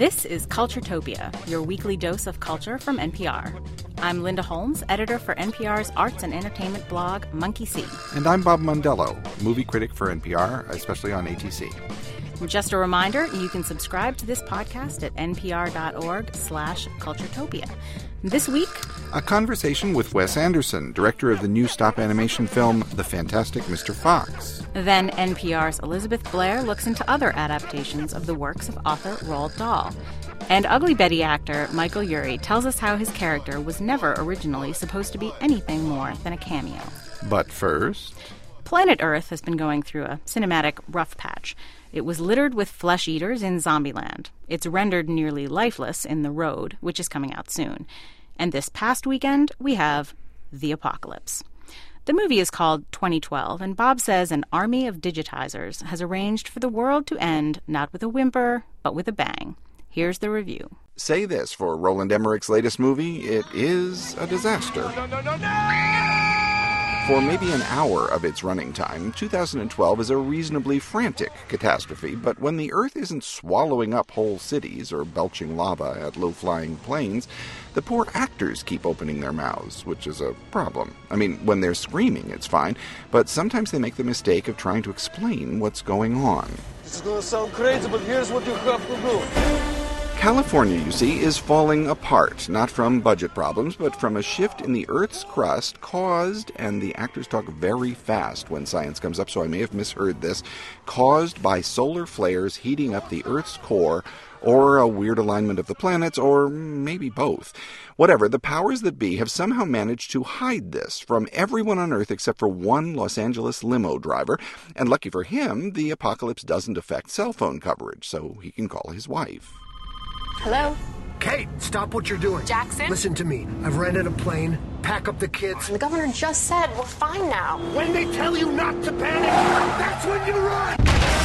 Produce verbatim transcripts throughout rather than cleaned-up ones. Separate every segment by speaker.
Speaker 1: This is Culturetopia, your weekly dose of culture from N P R. I'm Linda Holmes, editor for N P R's arts and entertainment blog, Monkey See.
Speaker 2: And I'm Bob Mondello, movie critic for N P R, especially on A T C.
Speaker 1: Just a reminder, you can subscribe to this podcast at npr.org slash culturetopia. This week,
Speaker 2: a conversation with Wes Anderson, director of the new stop animation film The Fantastic Mister Fox.
Speaker 1: Then N P R's Elizabeth Blair looks into other adaptations of the works of author Roald Dahl. And Ugly Betty actor Michael Urie tells us how his character was never originally supposed to be anything more than a cameo.
Speaker 2: But first,
Speaker 1: Planet Earth has been going through a cinematic rough patch. It was littered with flesh eaters in Zombieland. It's rendered nearly lifeless in The Road, which is coming out soon. And this past weekend, we have The Apocalypse. The movie is called twenty twelve, and Bob says an army of digitizers has arranged for the world to end not with a whimper, but with a bang. Here's the review.
Speaker 2: Say this for Roland Emmerich's latest movie, it is a disaster. No, no, no, no! For maybe an hour of its running time, two thousand twelve is a reasonably frantic catastrophe, but when the Earth isn't swallowing up whole cities or belching lava at low-flying planes, the poor actors keep opening their mouths, which is a problem. I mean, when they're screaming, it's fine, but sometimes they make the mistake of trying to explain what's going on.
Speaker 3: This is going to sound crazy, but here's what you have to do.
Speaker 2: California, you see, is falling apart, not from budget problems, but from a shift in the Earth's crust caused, and the actors talk very fast when science comes up, so I may have misheard this, caused by solar flares heating up the Earth's core, or a weird alignment of the planets, or maybe both. Whatever, the powers that be have somehow managed to hide this from everyone on Earth except for one Los Angeles limo driver, and lucky for him, the apocalypse doesn't affect cell phone coverage, so he can call his wife.
Speaker 4: Hello?
Speaker 5: Kate, stop what you're doing.
Speaker 4: Jackson?
Speaker 5: Listen to me. I've rented a plane. Pack up the kids.
Speaker 4: The governor just said we're fine now.
Speaker 5: When they tell you not to panic, that's when you run!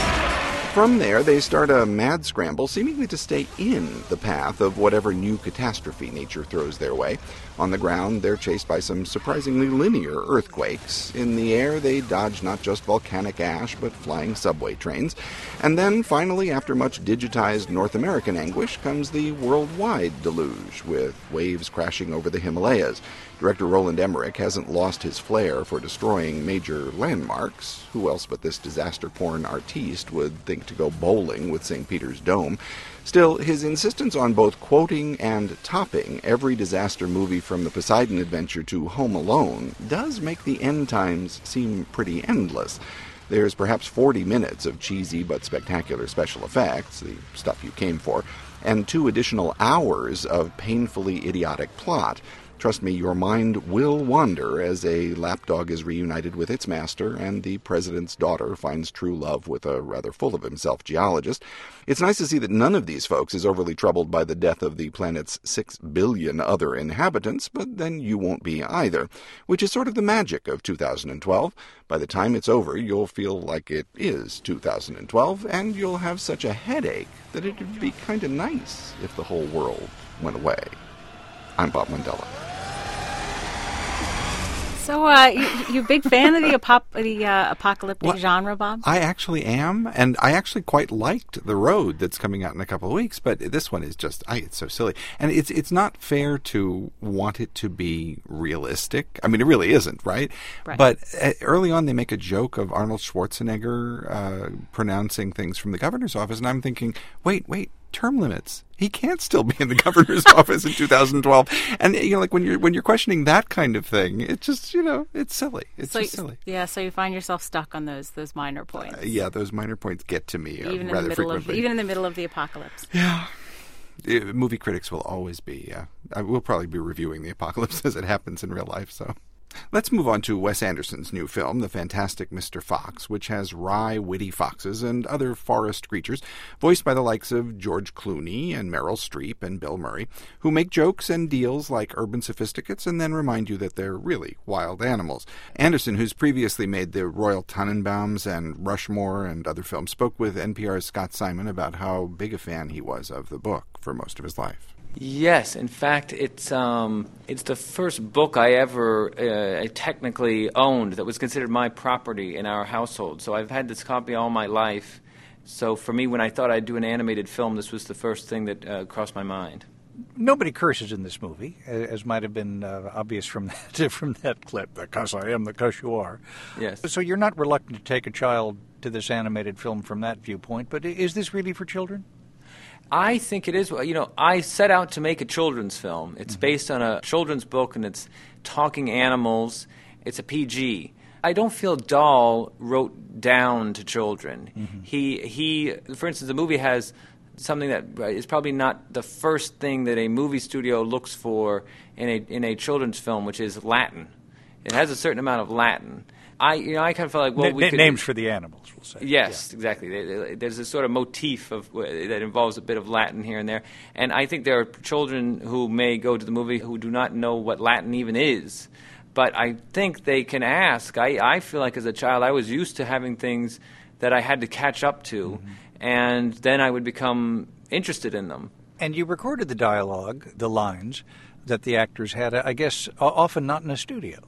Speaker 2: From there, they start a mad scramble, seemingly to stay in the path of whatever new catastrophe nature throws their way. On the ground, they're chased by some surprisingly linear earthquakes. In the air, they dodge not just volcanic ash, but flying subway trains. And then, finally, after much digitized North American anguish, comes the worldwide deluge, with waves crashing over the Himalayas. Director Roland Emmerich hasn't lost his flair for destroying major landmarks. Who else but this disaster-porn artiste would think to go bowling with Saint Peter's Dome? Still, his insistence on both quoting and topping every disaster movie from the Poseidon Adventure to Home Alone does make the end times seem pretty endless. There's perhaps forty minutes of cheesy but spectacular special effects, the stuff you came for, and two additional hours of painfully idiotic plot. Trust me, your mind will wander as a lapdog is reunited with its master and the president's daughter finds true love with a rather full-of-himself geologist. It's nice to see that none of these folks is overly troubled by the death of the planet's six billion other inhabitants, but then you won't be either, which is sort of the magic of two thousand twelve. By the time it's over, you'll feel like it is two thousand twelve, and you'll have such a headache that it'd be kind of nice if the whole world went away. I'm Bob Mondello.
Speaker 1: So, uh, you, you a big fan of the, apop- the uh, apocalyptic
Speaker 2: well,
Speaker 1: genre, Bob?
Speaker 2: I actually am, and I actually quite liked The Road that's coming out in a couple of weeks, but this one is just, I, it's so silly. And it's it's not fair to want it to be realistic. I mean, it really isn't, right?
Speaker 1: Right.
Speaker 2: But uh, early on, they make a joke of Arnold Schwarzenegger uh, pronouncing things from the governor's office, and I'm thinking, wait, wait. Term limits. He can't still be in the governor's office in two thousand twelve. And you know, like when you're when you're questioning that kind of thing, it's just, you know, it's silly. It's
Speaker 1: so,
Speaker 2: just silly.
Speaker 1: Yeah, so you find yourself stuck on those those minor points.
Speaker 2: Uh, yeah, those minor points get to me uh,
Speaker 1: even
Speaker 2: rather
Speaker 1: in the middle
Speaker 2: frequently.
Speaker 1: Of, even in the middle of the apocalypse.
Speaker 2: Yeah. Uh, movie critics will always be. Uh, I will probably be reviewing the apocalypse as it happens in real life. So. Let's move on to Wes Anderson's new film, The Fantastic Mister Fox, which has wry, witty foxes and other forest creatures, voiced by the likes of George Clooney and Meryl Streep and Bill Murray, who make jokes and deals like urban sophisticates and then remind you that they're really wild animals. Anderson, who's previously made the Royal Tenenbaums and Rushmore and other films, spoke with N P R's Scott Simon about how big a fan he was of the book for most of his life.
Speaker 6: Yes, in fact, it's um, it's the first book I ever uh, technically owned that was considered my property in our household. So I've had this copy all my life, So for me, when I thought I'd do an animated film, this was the first thing that uh, crossed my mind.
Speaker 7: Nobody curses in this movie, as might have been uh, obvious from that, from that clip. The cuss I am, the cuss you are.
Speaker 6: Yes.
Speaker 7: So you're not reluctant to take a child to this animated film from that viewpoint, but is this really for children?
Speaker 6: I think it is. You know, I set out to make a children's film. It's
Speaker 7: Mm-hmm.
Speaker 6: based on a children's book, and it's talking animals. It's a P G. I don't feel Dahl wrote down to children. Mm-hmm. He, he, for instance, the movie has something that is probably not the first thing that a movie studio looks for in a in a children's film, which is Latin. It has a certain amount of Latin. I you know I kind of felt like well
Speaker 7: N-
Speaker 6: we could,
Speaker 7: names for the animals, we'll say.
Speaker 6: Yes,
Speaker 7: yeah.
Speaker 6: exactly. There's this sort of motif of that involves a bit of Latin here and there, and I think there are children who may go to the movie who do not know what Latin even is. But I think they can ask. I, I feel like as a child I was used to having things that I had to catch up to. Mm-hmm. And then I would become interested in them.
Speaker 7: And you recorded the dialogue, the lines, that the actors had, I guess, often not in a studio.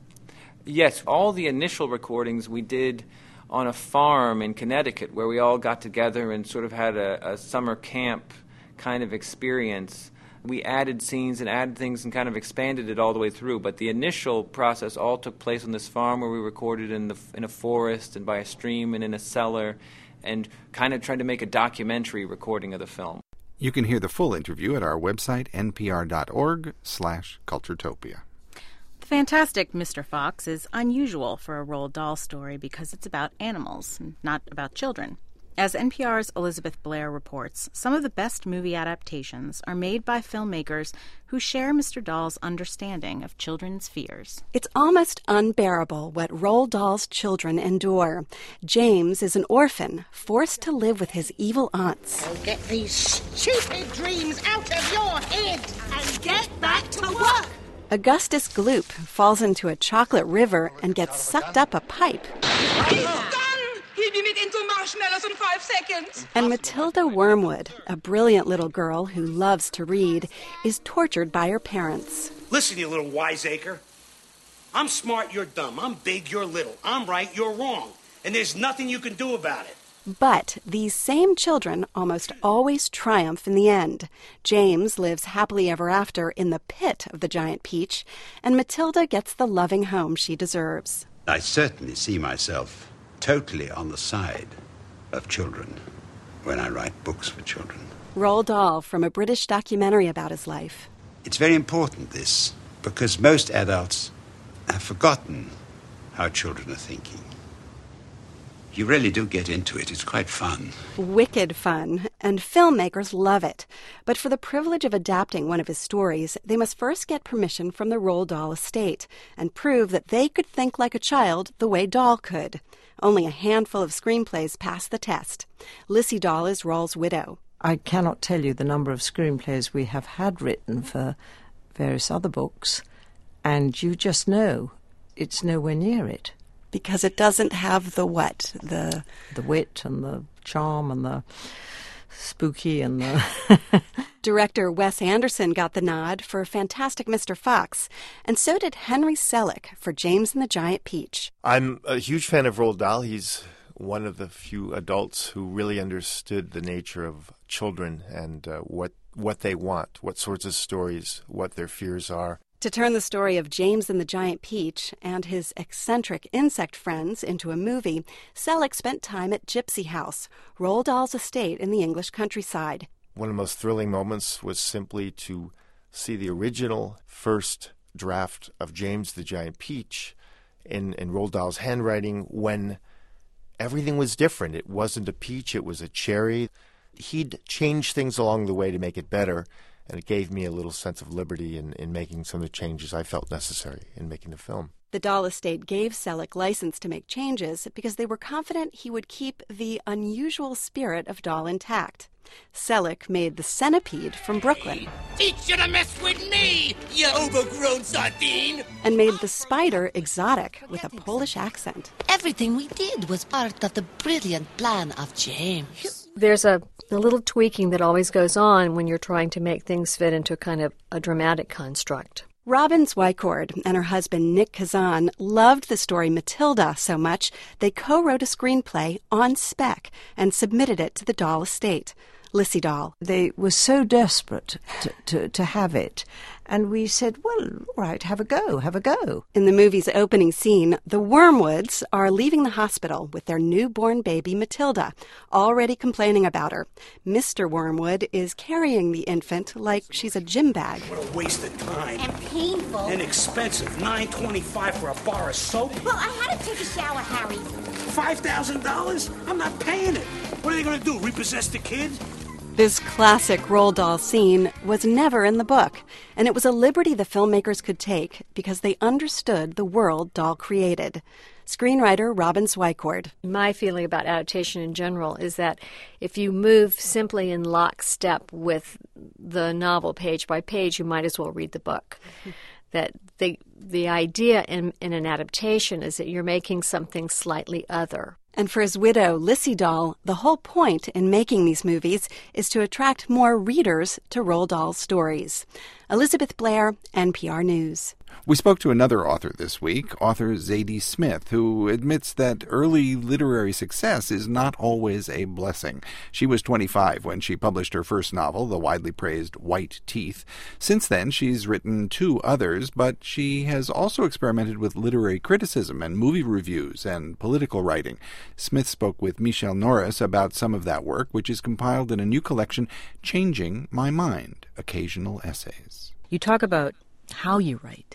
Speaker 6: Yes, all the initial recordings we did on a farm in Connecticut where we all got together and sort of had a, a summer camp kind of experience. We added scenes and added things and kind of expanded it all the way through. But the initial process all took place on this farm where we recorded in the in a forest and by a stream and in a cellar, and kind of tried to make a documentary recording of the film.
Speaker 2: You can hear the full interview at our website, npr.org slash culturetopia.
Speaker 1: The fantastic Mister Fox is unusual for a Roald Dahl story because it's about animals, not about children. As N P R's Elizabeth Blair reports, some of the best movie adaptations are made by filmmakers who share Mister Dahl's understanding of children's fears.
Speaker 8: It's almost unbearable what Roald Dahl's children endure. James is an orphan, forced to live with his evil aunts.
Speaker 5: I'll get these stupid dreams out of your head and get back to work.
Speaker 8: Augustus Gloop falls into a chocolate river and gets sucked up a pipe.
Speaker 5: He's done! He'll be made into marshmallows in five seconds.
Speaker 8: And Matilda Wormwood, a brilliant little girl who loves to read, is tortured by her parents.
Speaker 9: Listen, you little wiseacre. I'm smart, you're dumb. I'm big, you're little. I'm right, you're wrong. And there's nothing you can do about it.
Speaker 8: But these same children almost always triumph in the end. James lives happily ever after in the pit of the giant peach, and Matilda gets the loving home she deserves.
Speaker 10: I certainly see myself totally on the side of children when I write books for children.
Speaker 8: Roald Dahl from a British documentary about his life.
Speaker 10: It's very important, this, because most adults have forgotten how children are thinking. You really do get into it. It's quite fun.
Speaker 8: Wicked fun, and filmmakers love it. But for the privilege of adapting one of his stories, they must first get permission from the Roald Dahl estate and prove that they could think like a child the way Dahl could. Only a handful of screenplays pass the test. Lissy Dahl is Roald's widow.
Speaker 11: I cannot tell you the number of screenplays we have had written for various other books, and you just know it's nowhere near it.
Speaker 8: Because it doesn't have the what? The
Speaker 11: the wit and the charm and the spooky and the...
Speaker 8: Director Wes Anderson got the nod for Fantastic Mister Fox, and so did Henry Selick for James and the Giant Peach.
Speaker 12: I'm a huge fan of Roald Dahl. He's one of the few adults who really understood the nature of children and uh, what what they want, what sorts of stories, what their fears are.
Speaker 8: To turn the story of James and the Giant Peach and his eccentric insect friends into a movie, Selick spent time at Gypsy House, Roald Dahl's estate in the English countryside.
Speaker 12: One of the most thrilling moments was simply to see the original first draft of James the Giant Peach in, in Roald Dahl's handwriting when everything was different. It wasn't a peach, it was a cherry. He'd changed things along the way to make it better. And it gave me a little sense of liberty in, in making some of the changes I felt necessary in making the film.
Speaker 8: The Dahl estate gave Selick license to make changes because they were confident he would keep the unusual spirit of Dahl intact. Selick made the centipede from Brooklyn.
Speaker 5: Teach you to mess with me, you overgrown sardine!
Speaker 8: And made the spider exotic with a Polish accent.
Speaker 13: Everything we did was part of the brilliant plan of James.
Speaker 14: There's a, a little tweaking that always goes on when you're trying to make things fit into kind of a dramatic construct.
Speaker 8: Robin Zwycord and her husband Nick Kazan loved the story Matilda so much they co-wrote a screenplay on spec and submitted it to the Dahl estate. Lissy Dahl.
Speaker 11: They were so desperate to, to, to have it, and we said, well, all right, have a go, have a go.
Speaker 8: In the movie's opening scene, the Wormwoods are leaving the hospital with their newborn baby Matilda, already complaining about her. Mister Wormwood is carrying the infant like she's a gym bag.
Speaker 9: What a waste of time.
Speaker 5: And painful.
Speaker 9: And expensive. nine twenty-five for a bar of soap.
Speaker 5: Well, I had to take a shower, Harry.
Speaker 9: five thousand dollars? I'm not paying it. What are they going to do, repossess the kid?
Speaker 8: This classic Roald Dahl scene was never in the book, and it was a liberty the filmmakers could take because they understood the world Dahl created. Screenwriter Robin Zwycord.
Speaker 14: My feeling about adaptation in general is that if you move simply in lockstep with the novel page by page, you might as well read the book. That the the idea in, in an adaptation is that you're making something slightly other.
Speaker 8: And for his widow, Lissy Dahl, the whole point in making these movies is to attract more readers to Roald Dahl's stories. Elizabeth Blair, N P R News.
Speaker 2: We spoke to another author this week, author Zadie Smith, who admits that early literary success is not always a blessing. She was twenty-five when she published her first novel, the widely praised White Teeth. Since then, she's written two others, but she has also experimented with literary criticism and movie reviews and political writing. Smith spoke with Michelle Norris about some of that work, which is compiled in a new collection, Changing My Mind, Occasional Essays.
Speaker 15: You talk about how you write.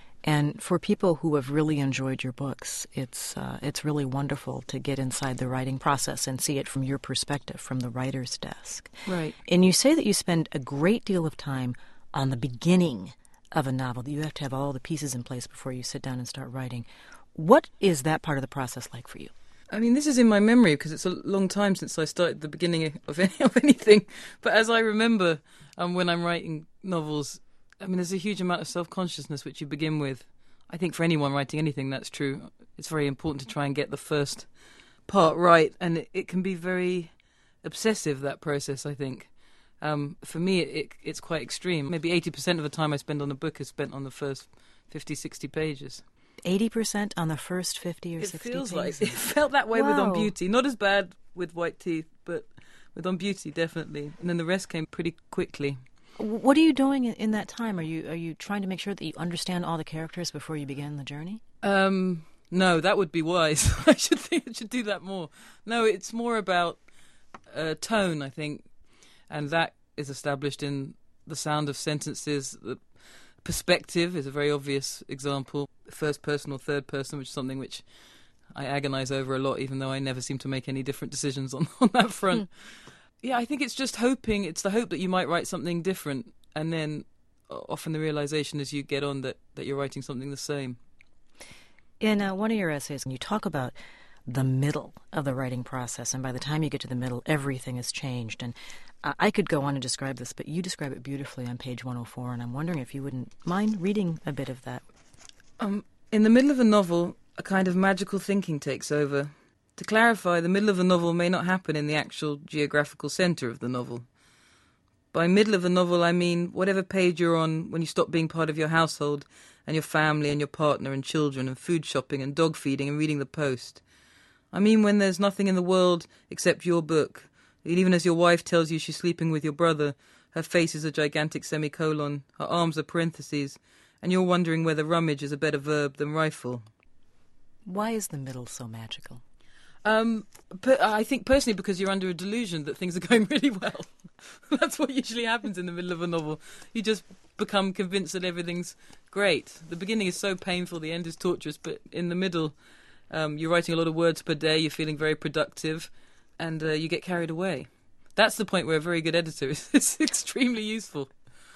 Speaker 15: And for people who have really enjoyed your books, it's uh, it's really wonderful to get inside the writing process and see it from your perspective, from the writer's desk. Right. And you say that you spend a great deal of time on the beginning of a novel, that you have to have all the pieces in place before you sit down and start writing. What is that part of the process like for you?
Speaker 16: I mean, this is in my memory because it's a long time since I started the beginning of, any, of anything. But as I remember, um, when I'm writing novels, I mean, there's a huge amount of self-consciousness which you begin with. I think for anyone writing anything, that's true. It's very important to try and get the first part right, and it, it can be very obsessive, that process, I think. Um, for me, it, it, it's quite extreme. Maybe eighty percent of the time I spend on a book is spent on the first fifty, sixty pages.
Speaker 15: eighty percent on the first fifty or
Speaker 16: it
Speaker 15: sixty
Speaker 16: feels
Speaker 15: pages?
Speaker 16: Like, it felt that way
Speaker 15: Wow.
Speaker 16: with On Beauty. Not as bad with White Teeth, but with On Beauty, definitely. And then the rest came pretty quickly.
Speaker 15: What are you doing in that time? Are you are you trying to make sure that you understand all the characters before you begin the journey?
Speaker 16: Um, no, that would be wise. I should think I should do that more. No, it's more about uh, tone, I think, and that is established in the sound of sentences. The perspective is a very obvious example. First person or third person, which is something which I agonize over a lot, even though I never seem to make any different decisions on, on that front. Yeah, I think it's just hoping, it's the hope that you might write something different, and then often the realization as you get on that, that you're writing something the same.
Speaker 15: In uh, one of your essays, you talk about the middle of the writing process, and by the time you get to the middle, everything has changed. And uh, I could go on and describe this, but you describe it beautifully on page one oh four, and I'm wondering if you wouldn't mind reading a bit of that.
Speaker 16: Um, in the middle of a novel, a kind of magical thinking takes over. To clarify, the middle of the novel may not happen in the actual geographical centre of the novel. By middle of the novel, I mean whatever page you're on when you stop being part of your household and your family and your partner and children and food shopping and dog feeding and reading the Post. I mean when there's nothing in the world except your book. Even as your wife tells you she's sleeping with your brother, her face is a gigantic semicolon, her arms are parentheses, and you're wondering whether rummage is a better verb than rifle.
Speaker 15: Why is the middle so magical?
Speaker 16: Um, but I think personally because you're under a delusion that things are going really well. That's what usually happens in the middle of a novel. You just become convinced that everything's great. The beginning is so painful, the end is torturous, but in the middle, um, you're writing a lot of words per day, you're feeling very productive, and uh, you get carried away. That's the point where a very good editor is, is extremely useful.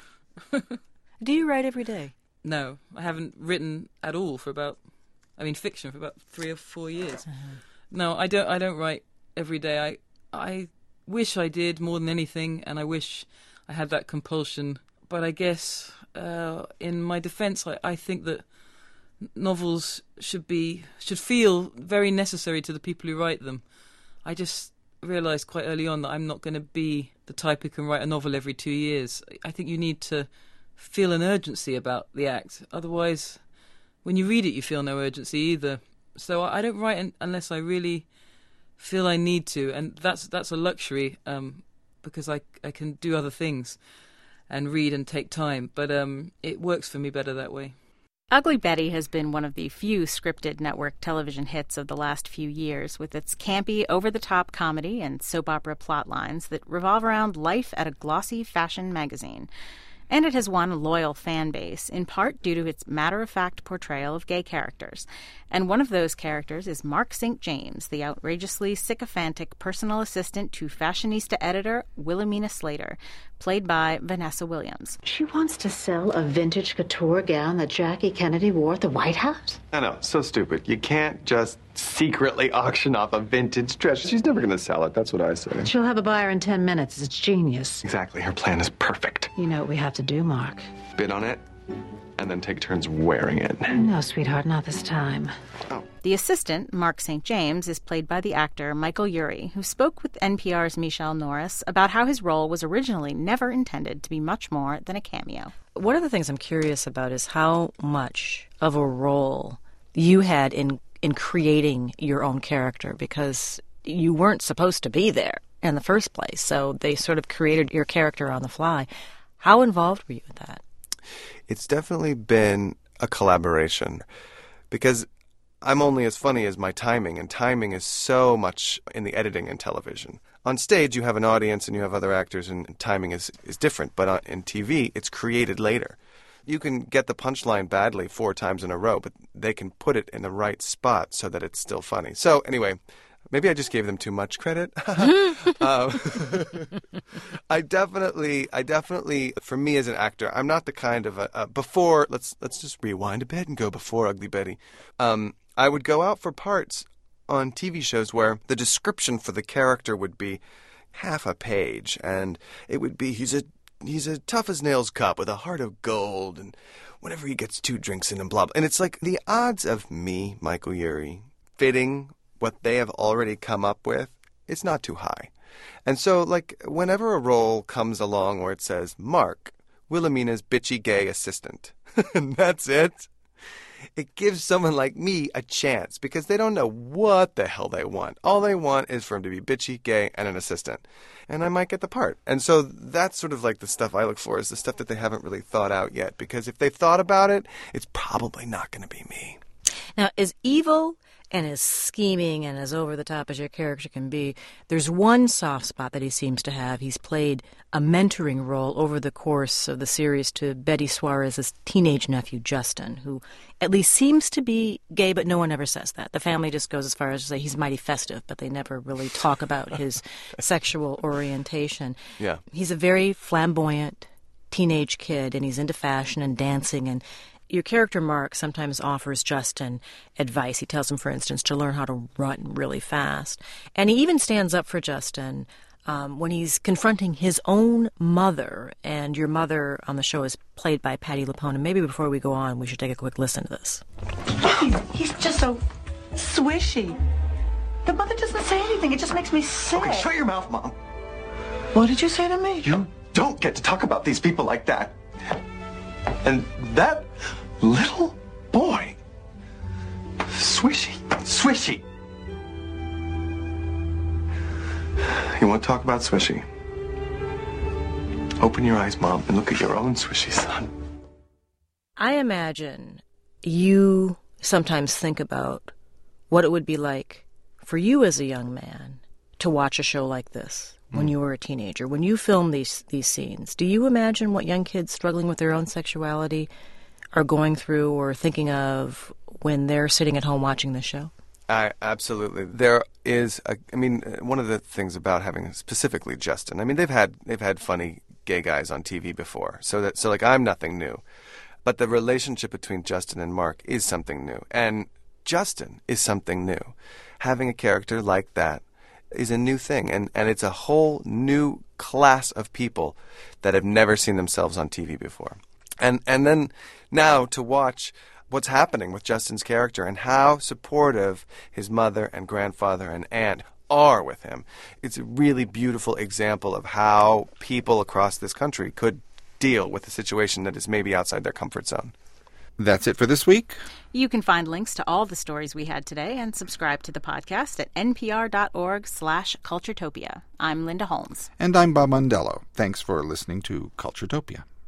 Speaker 15: Do you write every day?
Speaker 16: No, I haven't written at all for about, I mean fiction, for about three or four years. Uh-huh. No, I don't. I don't write every day. I I wish I did more than anything, and I wish I had that compulsion. But I guess, uh, in my defence, I, I think that novels should be should feel very necessary to the people who write them. I just realised quite early on that I'm not going to be the type who can write a novel every two years. I think you need to feel an urgency about the act. Otherwise, when you read it, you feel no urgency either. So I don't write un- unless I really feel I need to, and that's that's a luxury um, because I I can do other things and read and take time. But um, it works for me better that way.
Speaker 1: Ugly Betty has been one of the few scripted network television hits of the last few years, with its campy, over-the-top comedy and soap opera plot lines that revolve around life at a glossy fashion magazine. And it has won a loyal fan base, in part due to its matter-of-fact portrayal of gay characters. And one of those characters is Mark Saint James, the outrageously sycophantic personal assistant to fashionista editor Wilhelmina Slater, played by Vanessa Williams.
Speaker 17: She wants to sell a vintage couture gown that Jackie Kennedy wore at the White House?
Speaker 18: I know, so stupid. You can't just secretly auction off a vintage dress. She's never going to sell it, that's what I say.
Speaker 17: She'll have a buyer in ten minutes. It's genius.
Speaker 18: Exactly, her plan is perfect.
Speaker 17: You know what we have to do, Mark.
Speaker 18: Bid on it, and then take turns wearing it.
Speaker 17: No, sweetheart, not this time.
Speaker 18: Oh.
Speaker 1: The assistant, Mark Saint James, is played by the actor Michael Urie, who spoke with N P R's Michelle Norris about how his role was originally never intended to be much more than a cameo.
Speaker 15: One of the things I'm curious about is how much of a role you had in, in creating your own character, because you weren't supposed to be there in the first place, so they sort of created your character on the fly. How involved were you in that?
Speaker 18: It's definitely been a collaboration, because I'm only as funny as my timing, and timing is so much in the editing in television. On stage, you have an audience and you have other actors, and timing is, is different, but on, in T V, it's created later. You can get the punchline badly four times in a row, but they can put it in the right spot so that it's still funny. So anyway, maybe I just gave them too much credit. um, I definitely, I definitely, for me as an actor, I'm not the kind of a, a before. Let's let's just rewind a bit and go before Ugly Betty. Um, I would go out for parts on T V shows where the description for the character would be half a page, and it would be he's a he's a tough as nails cop with a heart of gold, and whenever he gets two drinks in and blah blah. And it's like the odds of me, Michael Urie, fitting what they have already come up with, it's not too high. And so, like, whenever a role comes along where it says, Mark, Wilhelmina's bitchy gay assistant, and that's it, it gives someone like me a chance, because they don't know what the hell they want. All they want is for him to be bitchy, gay, and an assistant. And I might get the part. And so that's sort of like the stuff I look for, is the stuff that they haven't really thought out yet, because if they've thought about it, it's probably not going to be me.
Speaker 15: Now, as evil and as scheming and as over-the-top as your character can be, there's one soft spot that he seems to have. He's played a mentoring role over the course of the series to Betty Suarez's teenage nephew, Justin, who at least seems to be gay, but no one ever says that. The family just goes as far as to say he's mighty festive, but they never really talk about his sexual orientation.
Speaker 18: Yeah.
Speaker 15: He's a very flamboyant teenage kid, and he's into fashion and dancing, and your character, Mark, sometimes offers Justin advice. He tells him, for instance, to learn how to run really fast. And he even stands up for Justin um, when he's confronting his own mother. And your mother on the show is played by Patti LuPone. And maybe before we go on, we should take a quick listen to this.
Speaker 19: He's, he's just so swishy. The mother doesn't say anything. It just makes me sick.
Speaker 18: Okay, shut your mouth, Mom.
Speaker 19: What did you say to me?
Speaker 18: You don't get to talk about these people like that. And that little boy, swishy, swishy. You want to talk about swishy? Open your eyes, Mom, and look at your own swishy son.
Speaker 15: I imagine you sometimes think about what it would be like for you as a young man to watch a show like this when you were a teenager. When you film these these scenes, do you imagine what young kids struggling with their own sexuality are going through or thinking of when they're sitting at home watching the show?
Speaker 18: I, absolutely. There is, a, I mean, one of the things about having specifically Justin, I mean, they've had they've had funny gay guys on T V before, so that so like I'm nothing new, but the relationship between Justin and Mark is something new, and Justin is something new. Having a character like that is a new thing, and, and it's a whole new class of people that have never seen themselves on T V before. And and then now to watch what's happening with Justin's character and how supportive his mother and grandfather and aunt are with him. It's a really beautiful example of how people across this country could deal with a situation that is maybe outside their comfort zone.
Speaker 2: That's it for this week.
Speaker 1: You can find links to all the stories we had today and subscribe to the podcast at npr.org slash Culturetopia. I'm Linda Holmes.
Speaker 2: And I'm Bob Mondello. Thanks for listening to Culturetopia.